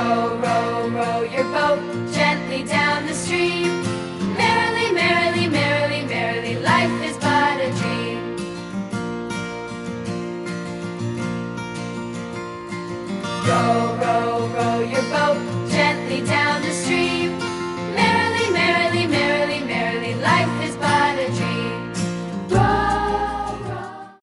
Row, row, row your boat gently down the stream. Merrily, merrily, merrily, merrily, life is but a dream. Row,